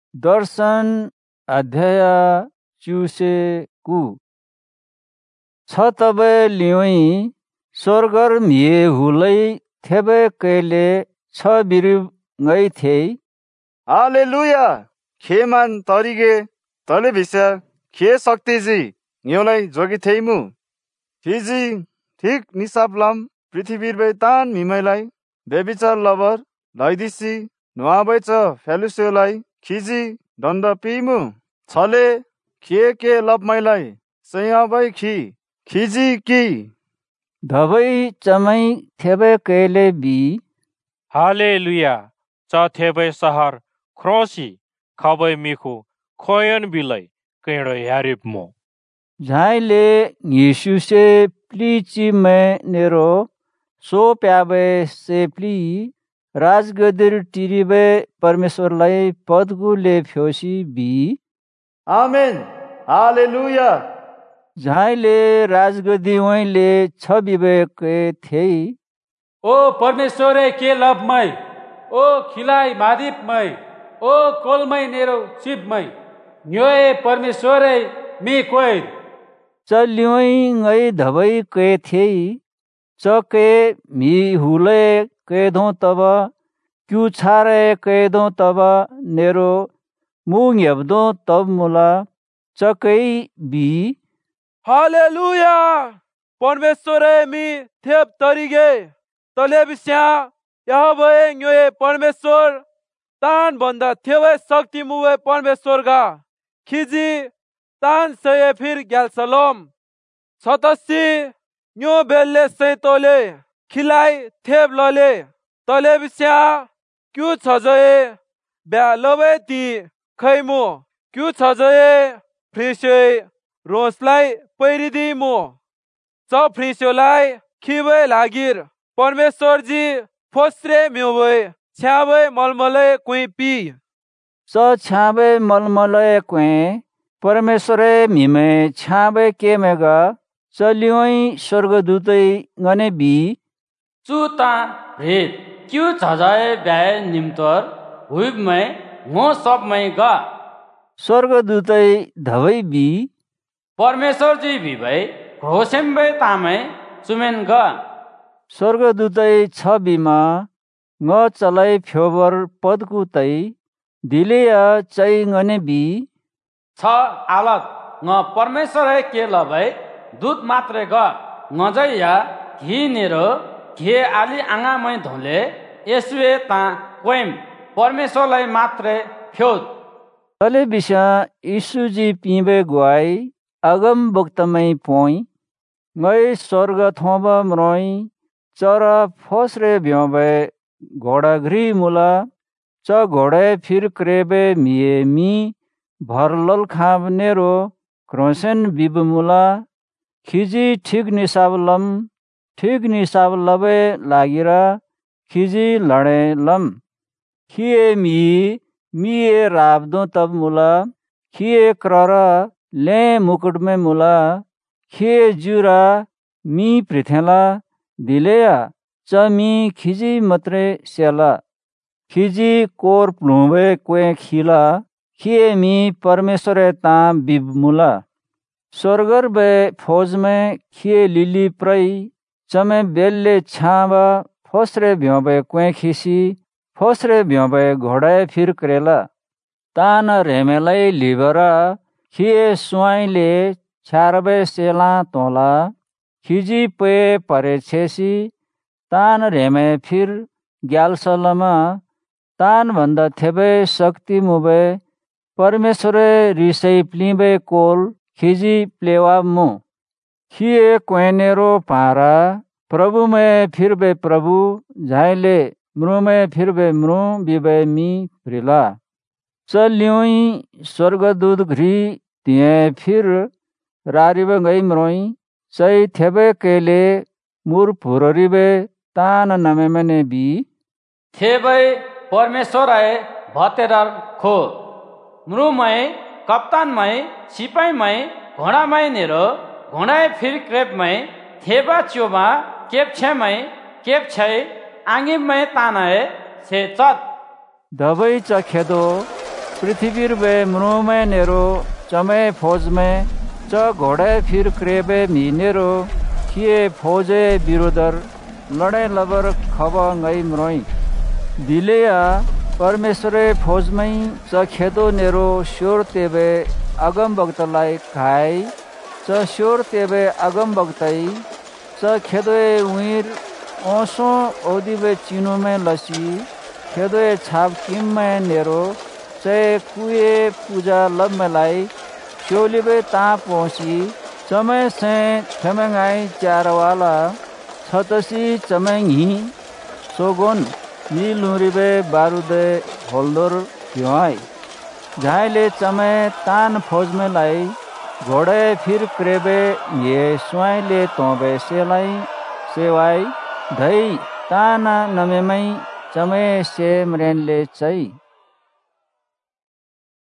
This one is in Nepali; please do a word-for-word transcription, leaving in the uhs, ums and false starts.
दर्शन अध्याय चुसेकु छ तबे लियोई स्वर्गर मिए हुलै थेबे कैले छ बिरु गई थे। हालेलुया खेमान तरिगे तले भिसा खे शक्तिजी न्योलाई जोगी थेइमु फिजी ठीक निसाबलम पृथ्वी बे तान मिमैलाई बेबिचार लबर लैदिसी नुहाबै च फेलुस्योलाई खिजी दण्ड पिइमु छले खे के लपमैलाई सयाबै खि खिजी कि धबै चमै थेबे कैले बी हालेलुया च थेबे सहर ख्रोसी खबै मिखु खोयन बिलै कैडो यारिप मो झाइले यीशुसे प्लीची में नेरो सो प्याबे से प्ली राजगदिर टिरिबे परमेश्वरलाई पदगुले फ्योसी बी आमेन हालेलुया झाइले राजगदी वैले छबिबे के थेई ओ परमेश्वरे के लभमै ओ खिलाइ मादिपमै ओ कोलमै नेरो चिपमै न्योए परमेश्वरे मी कोइ चल्योई गई धबै के थेई चके मी हुले के दो तब क्यू छारे के दो तब नेरो मुंग यब्दो तब मुला चकई बी हालेलुया परमेश्वरे मी थेप तरिगे तले बिस्या यहोवे न्योए परमेश्वर तान भन्दा थेवे शक्ति मुवे परमेश्वर गा खिजी तान सये फिर ग्याल सलोम सतसी न्यो बेल्ले से तोले खिलाई थेप लले तले बिस्या क्यू छजए ब्या लवे ती खैमो क्यू छजए फ्रिसे रोसलाई पैरिदी मो च फ्रिसोलाई खिवे लागिर परमेश्वर जी फोस्रे म्योवे छ्यावे मलमले कुई पी च छ्यावे मलमले कुई परमेश्वरे मिमे छ्यावे के मेगा चलियोई स्वर्गदूतै गने बी चुता रेत क्यू छजाए ब्याए निम्तर हुइबमै हो सबमै गा स्वर्गदूतै धबै बी परमेश्वर जी बिबै घोसेम्बै तामै चुमेन गा स्वर्गदूतै छ बिमा ङ चलै फ्योबर पदकु तै दिलेया चै गने बी छ आलत ङ परमेश्वर के लबै दूत मात्रै ग ngजैया घी नेरो घे आली आङामै धोले यसुए ता कोइम परमेश्वरलाई मात्रै फ्योत तले बिसा यीशुजी पिबे गुआई अगम बक्तमै पोइ गई स्वर्ग थोब म्रोइ चरा फोसरे भ्योबे घोडा घ्री मुला च घोडे फिर क्रेबे मिए मी भरलल खाब नेरो क्रोसेन बिब मुला खिजी ठीक निसाब लम ठीक निसाब लबे लागिरा खिजी लडे लम खिए मी मिए राबदो तब मुला खिए क्रर ले मुकुट में मुला खिए जुरा मी पृथेला दिलेया च मी खिजी मत्रे सेला खिजी कोर प्लुबे क्वे खिला खिए मी परमेश्वरे ता बिब मुला स्वर्गर बे फौज में खिए लिली प्रई चमे बेल्ले छाबा फोसरे भ्योबे क्वे खिसी फोसरे भ्योबे घोड़ाए फिर करेला तान रेमेलाई लिबरा खिए सुआइले छारबे सेला तोला खिजी पे परे छेसी तान रेमे फिर ग्यालसलमा तान भन्दा थेबे शक्ति मुबे परमेश्वरे रिसै प्लिबे कोल खिजी प्लेवा मु खिए क्वेनेरो पारा प्रभु में फिर बे प्रभु झाइले मृ में फिर बे मृ बिबे मी प्रिला चल्योई स्वर्गदूत घ्री तिए फिर रारिबे गई म्रोई चै थेबे केले मुर फुररिबे तान नमेमने बी थेबे परमेश्वर आए भतेरार खो मृमै कप्तानमै सिपाहीमै घोडामै नेरो घोडाए फिर क्रेपमै थेबा च्योमा केप छेमै केप छै आङिबमै तानाए से चत दबै चखेदो पृथ्वी बे मनु में नेरो चमे फौज में च घोड़े फिर क्रेबे मी नेरो किए फौजे बिरोधर लड़े लबर खब गई मरोई दिलेया परमेश्वरे फौज में च खेदो नेरो शोर तेबे अगम भक्तलाई खाई च शोर तेबे अगम भक्तई च खेदोए उइर ओसो ओदिबे चिनो में लसी खेदोए छाप किम में नेरो चे कुए पूजा लब में लाई शोलिबे ता पहुंची चमे से थमेंगाई चार वाला छतसी चमेंगी सोगोन नी लुरिबे बारूदे होल्दर क्योंई झाइले चमे तान फौज में लाई घोड़े फिर क्रेबे ये स्वाइले तोबे सेलाई सेवाई धई ताना नमेमई चमे से मरेनले चई